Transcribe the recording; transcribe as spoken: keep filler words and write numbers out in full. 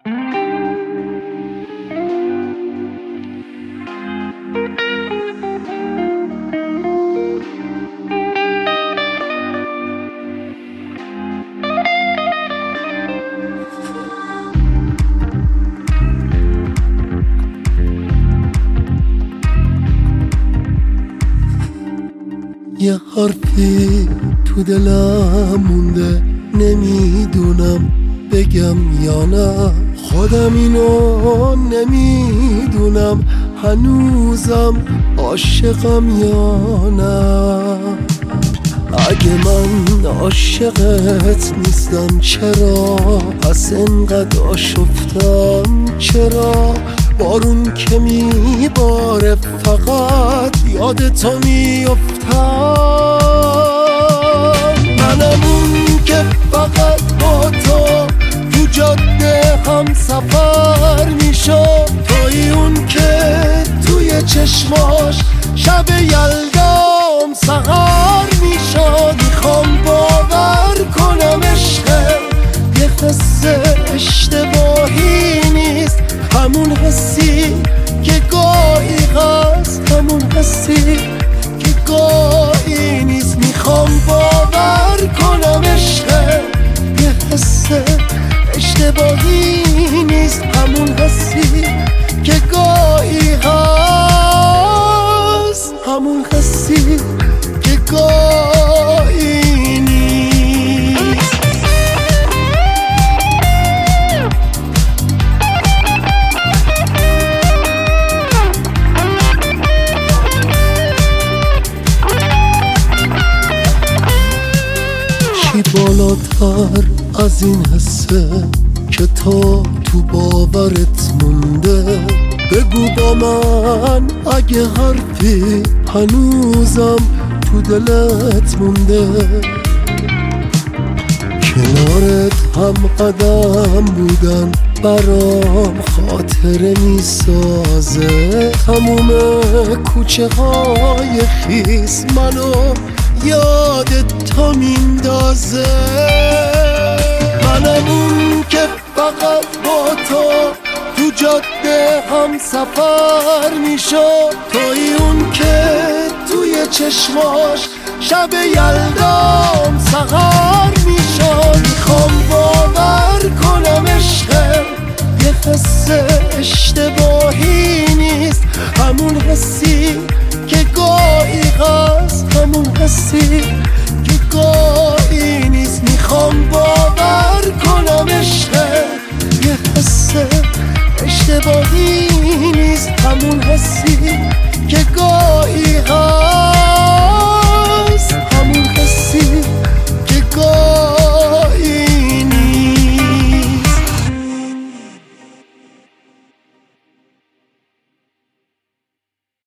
یه حرفی تو دلم مونده، نمیدونم بگم یا نه. خودم اینو نمیدونم هنوزم عاشقم یا نه. اگه من عاشقت نیستم چرا پس انقدر آشفتم؟ چرا بارون که میباره فقط یاد تو میافتم؟ منم اون که فقط با تو تو جاده هم سفر میشم، توی اون که توی چشماش شب یلدام سهر میشم. میخوام باور کنم عشق یه قصه اشتباهی نیست، همون حسی که گاهی هست، همون حسی که گاهی نیست. میخوام باور کنم عشق یه حس اشتباهی نیست، همون حسی که گاهی هست، همون حسی که گاهی نیست. چی بالاتر از این حسه که تا تو باورت مونده؟ بگو با من اگه حرفی هنوزم تو دلت مونده. کنارت هم قدم بودن برام خاطره میسازه، تموم کوچه های خیس منو یاد تو میندازه. منم اون که فقط با تو تو جاده هم سفر میشم، توی اون که توی چشماش شب یلدام سهر میشم. میخوام باور کنم عشق یه حس اشتباهی نیست، همون حسی که گاهی هست، همون حسی که گاهی نیست. میخوام باور کنم عشق یه حس اشتباهی نیست، همون حسی که گاهی هست.